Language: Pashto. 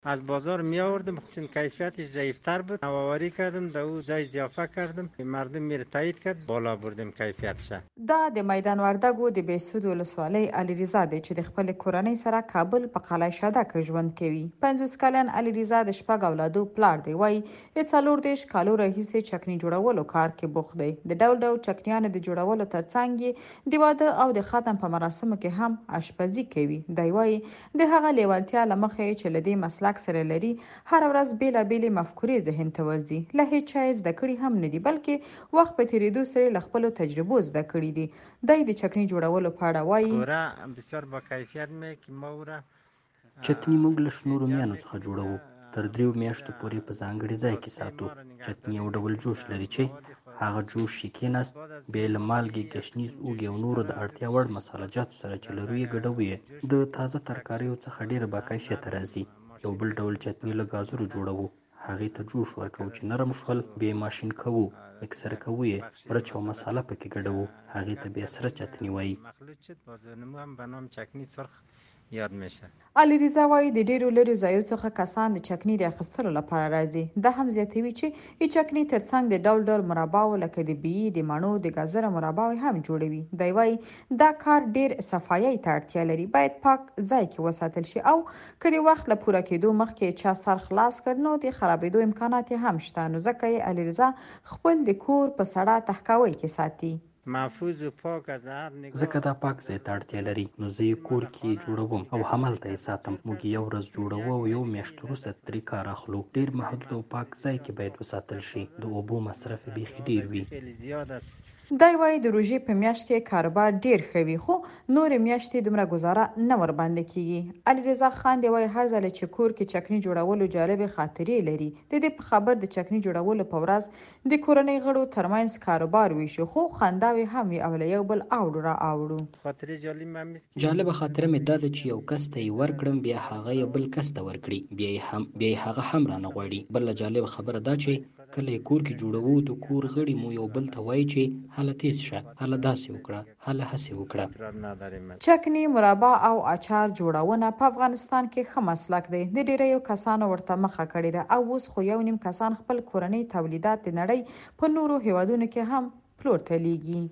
از بازار می آوردم، چون کیفیتش ضعیفتر بود. نوآوری کردم، در او ځای اضافه کردم، مردم میره تایید کرد، بالا بردم کیفیتش. دا د میدان وردګو د بهسود ولسوالۍ علیرضا دی چې د خپل کورنۍ سره کابل په قلعه شهده کې ژوند کوي. 50 کلن علیرضا د شپږ اولادو پلار دی. وایي د 40 کالو راهیسې چکني جوړولو کار کې بوخت دی. د ډول ډول چکنیانو د جوړولو ترڅنګ یې د واده او د ختم په مراسمو کې هم آشپزي کوي. دی وایي د هغه لیوالتیا له مخې چې له دې مسلک سره لري، هر ورځ بیلابېلې مفکورې ذهن ته ورځي. له هیڅ چا یې زده کړي هم نه دي، بلکې وخت په تېرېدو سره له خپلو تجربو زده کړي دي. دی د چکني جوړولو په اړه وایي خوره بسیار با کیفیت می که ما او را چتني موږ له شنو رومیانو څخه جوړوو. تر 3 میاشتو پورې په ځانګړي ځای کې ساتو. چتني یو ډول جوش لري چې هغه جوش یې کېناست، بیا له مالګې، ګشنیز، اوږې او نورو د اړتیا وړ مساله جاتو سره چې لرو یې ګډوو یې. د تازه ترکاریو څخه ډېره با کیفیته راځي. یو بل ډول چتني له ګازرو جوړوو. هغې ته جوش ورکوو چې نرم شول، بیا یې ماشین کوو، مکسر کوو یې، مرچ او مساله پکې ګډوو. هغې ته بیا سره چتني وایي. یاد میشه. علیرضا وایي د ډیرو لرې ځایو څخه کسان د چکني د اخیستلو لپاره راځي. دا هم زیاتوي چې د چکني ترڅنګ د ډول ډول مرباو لکه د بیي، د مڼو، د ګازره مرباو هم جوړوي. دی وایي دا کار ډیر صفایي ته اړتیا لري، باید پاک ځای کې وساتل شي، او که د وخت له پوره کېدو مخکې چا سر خلاص کړ نو د خرابېدو امکانات هم شته. نو ځکه یې علیرضا خپل د کور په سړه تهکوي کې ساتي. محفوظ و پاک از هر نگاه. ځکه دا پاک ځای ته اړتیا لري، نو زه یې کور کې جوړوم او همالته یې ساتم. موږ یو ورځ جوړوو او یو میاشت وروسته ترې کار اخلو. ډیر محدود او پاک ځای کې باید وساتل شي. د اوبو مصرف بیخي ډیر وي. دی وایي د روژې په میاشت کې کاروبار ډیر ښه وي، خو نورې میاشتې دومره ګزاره نه ورباندې کیږي. علیرضا خان دی وایي هر ځل چې کور کې چکني جوړولو جالبې خاطرې لري. د دې په خبر د چکني جوړولو په ورځ د کورنۍ غړو ترمنځ کاروبار ویشو، خو خنداوې هم وي او له یو بل اوړو را اوړو. جالبه خاطره مې دا ده چې یو کس ته یې ورکړم، بیا هغه یو بل کس ته ورکړي، بیا یې هغه هم رانه غواړي. بله جالبه خبره دا چې کله یې کور کې جوړوو، د کور غړي مو یو بل ته وایي چې هله تیز شه، هله داسې وکړه، هله هسې وکړه. چکني، مربا او اچار جوړونه په افغانستان کې ښه مسلک دی. د ډیریو کسانو ورته مخه کړې ده، او اوس خو 1.5 کسان خپل کورنۍ تولیدات د نړۍ په نورو هیوادونو کې هم پلور ته لیږي.